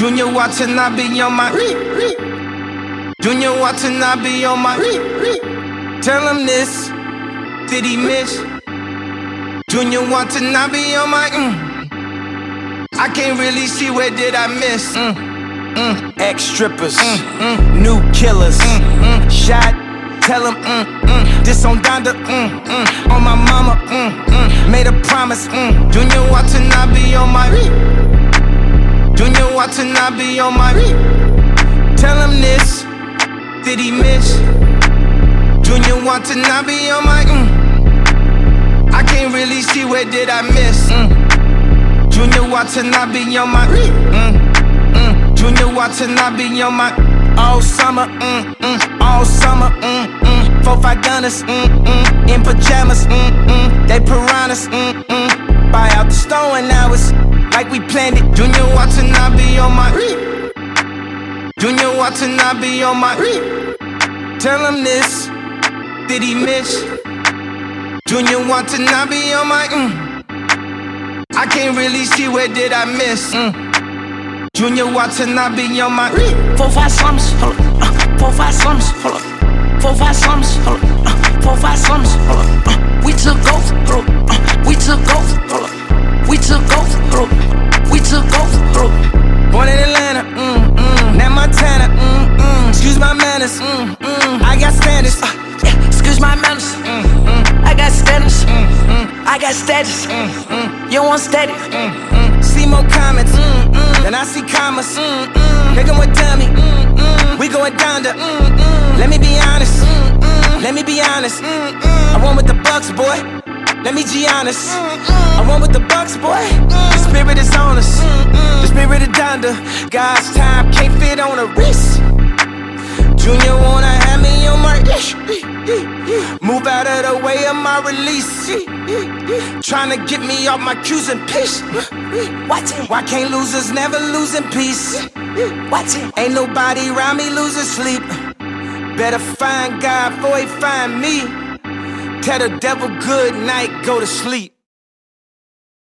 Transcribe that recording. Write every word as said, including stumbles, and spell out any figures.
Junior Watanabe on my Junior Watanabe on my Tell him this, did he miss? Junior Watanabe on my mm. I can't really see where did I miss. mm. Mm. Ex-strippers, mm. Mm. New killers, mm. Mm. Shot, tell him mm. Mm. This on Donda, mm. Mm. On my mama, mm. Mm. Made a promise, mm. Junior Watanabe on my Junior Watanabe on my Tell him this, did he miss? Junior Watanabe on my mm. I can't really see where did I miss. mm. Junior Watanabe on my mm. Mm. Junior Watanabe on my all summer, mm. Mm. All summer, mm. Mm. Four five gunners, mm. Mm. In pajamas, mm. Mm. They piranhas, mm. Mm. Buy out the store and now it's like we planned it. Junior Watanabe on my Junior Watanabe on my Tell him this, did he miss? Junior Watanabe on my mm. I can't really see where did I miss. mm. Junior Watanabe on my Four five slums, hold up. Uh, four five slums, hold up. Four five slums, hold up. Uh, four five slums, hold up. Uh, we took off, hold up. Uh, we took off, hold up. We took off, hold up. We took off, hold up. Born in Atlanta, mm, mm. Now Montana, mm, mm. Excuse my manners, mm, mm. I got standards, uh, yeah. Excuse my manners, mm, mm. I got standards, mm, mm. I got status, mm, mm. You want steady, mm, mm. See more comments, mm, mm. Then I see commas, mm, mm. Nigga with dummy, mm, mm. We going down to, mm, mm. Let me be honest, mm, mm. Let me be honest, mm, mm. I won with the Bucks, boy. Let me be honest, mm, mm. I won with the Bucks, boy. mm. The spirit is on us, mm, mm. The spirit of Donda. God's time can't fit on a wrist. Junior wanna have me on my ish. Move out of the way of my release. Tryna get me off my cues and piss. Why can't losers never lose in peace? Ain't nobody around me losing sleep. Better find God before he find me. Tell the devil good night, go to sleep.